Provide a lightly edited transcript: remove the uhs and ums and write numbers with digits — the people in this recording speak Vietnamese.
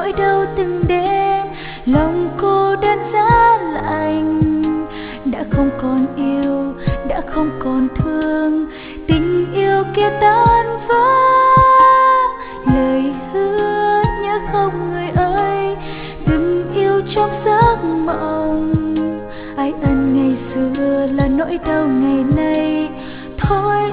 nỗi đau từng đêm, lòng cô đơn giá lạnh. Đã không còn yêu, đã không còn thương, tình yêu kia tan vỡ. Lời hứa nhớ không người ơi, từng yêu trong giấc mộng. Ai ân ngày xưa là nỗi đau ngày nay, thôi